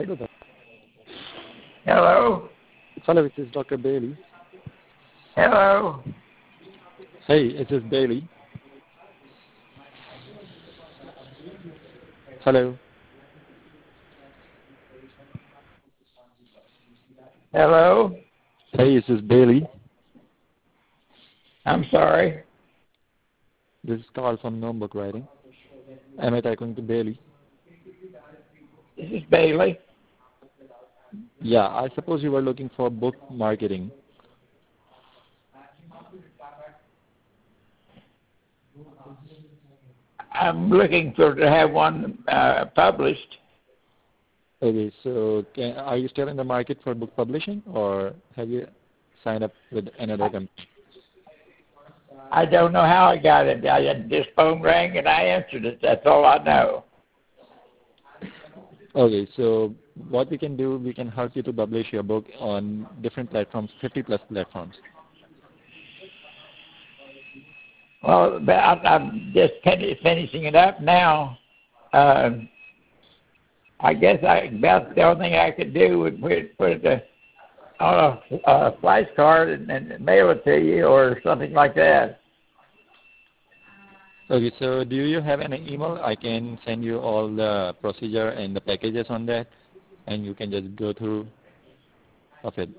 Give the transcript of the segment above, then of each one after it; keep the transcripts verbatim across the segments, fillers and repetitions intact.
Hello. Hello? Hello, this is Doctor Bailey. Hello? Hey, this is Bailey. Hello. Hello? Hey, this is Bailey. I'm sorry. This is Carl from Notebook Writing. Am I talking to Bailey? This is Bailey. Yeah, I suppose you were looking for book marketing. I'm looking for to have one uh, published. Okay, so can, are you still in the market for book publishing, or have you signed up with another company? I don't know how I got it. I, this phone rang and I answered it. That's all I know. Okay, so what we can do, we can help you to publish your book on different platforms, fifty plus platforms. Well, but I'm, I'm just fin- finishing it up now. Uh, I guess I about the only thing I could do would put, put it uh, on a, a flash card and, and mail it to you or something like that. Okay, so do you have an email? I can send you all the procedure and the packages on that, and you can just go through of it.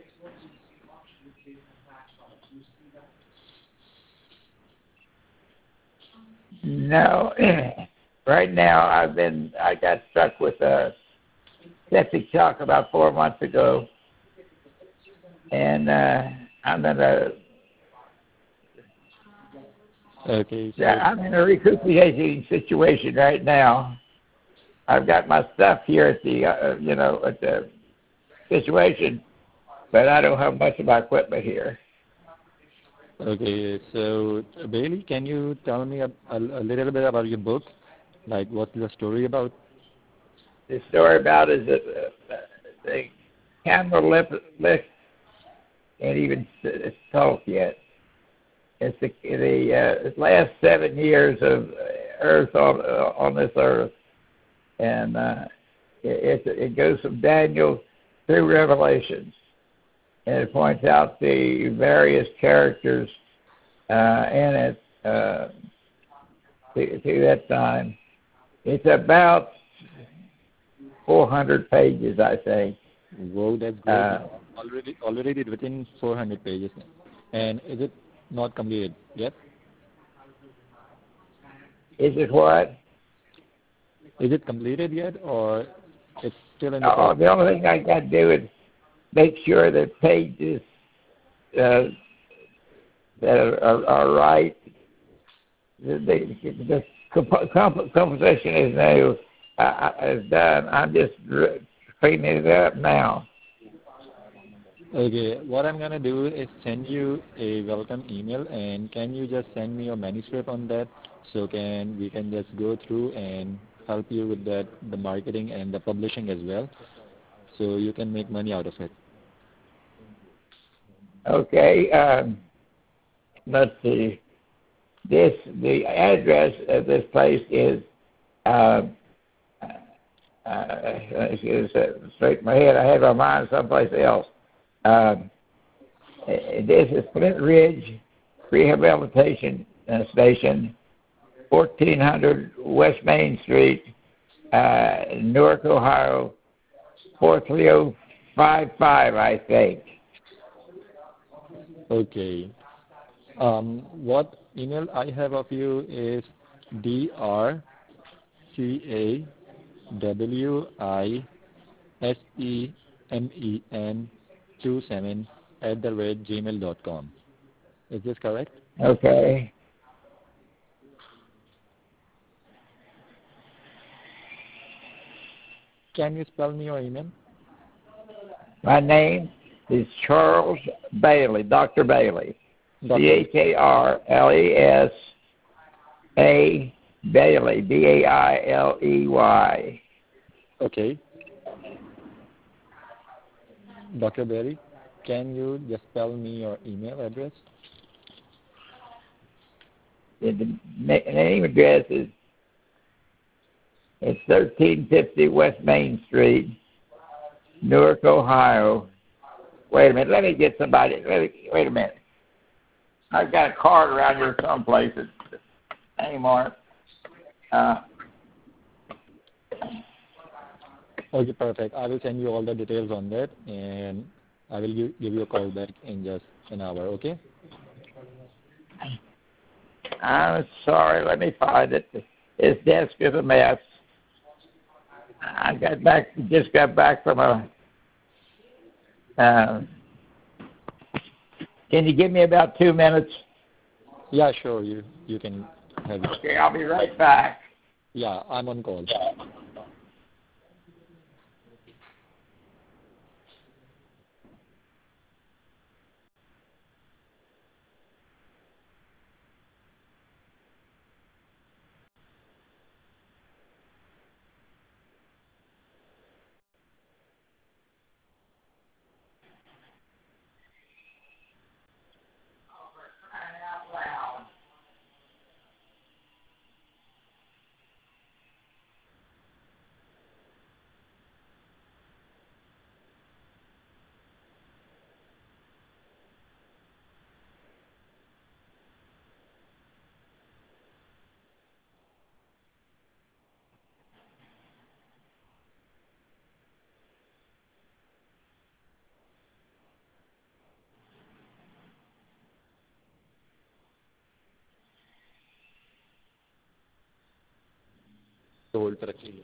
No, right now I've been I got stuck with a septic shock about four months ago, and uh, I'm in a Okay, so I'm in a recuperating situation right now. I've got my stuff here at the uh, you know at the situation, but I don't have much of my equipment here. okay, so Bailey, can you tell me a, a, a little bit about your book? Like, what's the story about? The story about is that uh, the camera lip lip ain't even talk yet. It's the, the uh, last seven years of Earth on uh, on this Earth, and uh, it, it it goes from Daniel through Revelations, and it points out the various characters uh, in it uh, to, to that time. It's about four hundred pages, I think. Whoa, that's great. Uh, already, already within four hundred pages. And is it not completed yet? is it what? Is it completed yet, or it's still in the Oh, process? the only thing I got to do is make sure that pages uh, that are, are, are right. The, the, the comp- comp- composition is new. Uh, is done. I'm just cleaning it up now. Okay, what I'm going to do is send you a welcome email, and can you just send me your manuscript on that, so can we can just go through and help you with that, the marketing and the publishing as well, so you can make money out of it. Okay. Um, let's see. This the address of this place is. Uh, uh, excuse me, straight in my head. I had my mind someplace else. Um, this is Flint Ridge Rehabilitation uh, Station, fourteen hundred West Main Street, uh, Newark, Ohio, four three zero five five, I think. Okay. Um, what email I have of you is D R C A W I S E M E N two seven at the rate gmail dot com. Is this correct? Okay. Can you spell me your email? My name is Charles Bailey, Doctor Bailey. C H A R L E S A Bailey, B A I L E Y. Okay. Doctor Bailey, can you just spell me your email address? The name address is it's thirteen fifty West Main Street, Newark, Ohio. Wait a minute. Let me get somebody. Let me, wait a minute. I've got a card around here someplace. Name on it. Uh, Okay, perfect. I will send you all the details on that, and I will give, give you a call back in just an hour, okay? I'm sorry. Let me find it. His desk is a mess. I got back. Just got back from a. Uh, can you give me about two minutes? Yeah, sure. You you can have it. Okay, I'll be right back. Yeah, I'm on call. Hold for a few.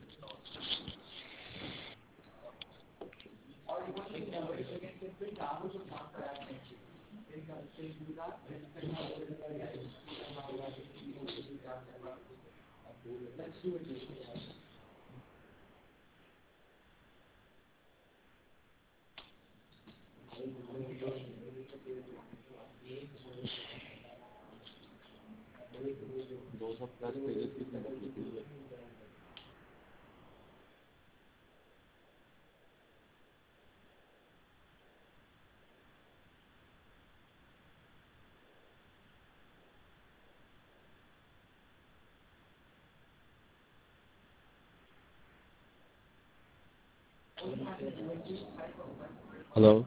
Those of plus pages की संगत लिखी है. Hello.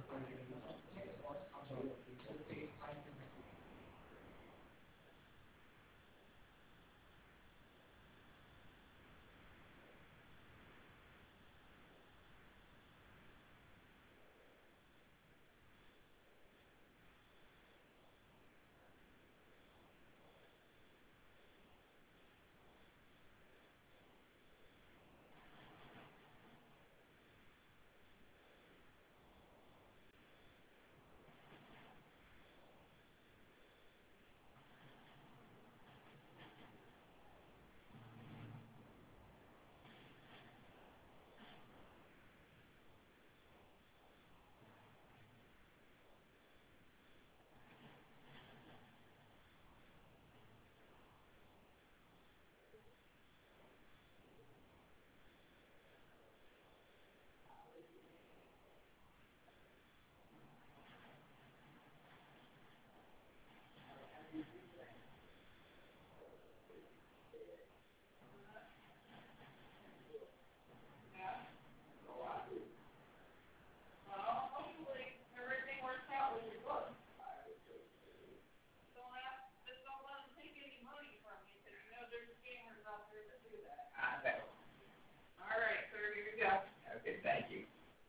Okay, thank you.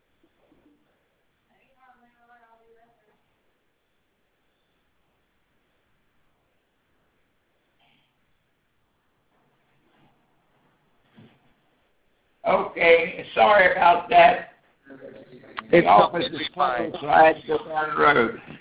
Okay, sorry about that. The It's office is completely closed, fine. so I had to go down the road.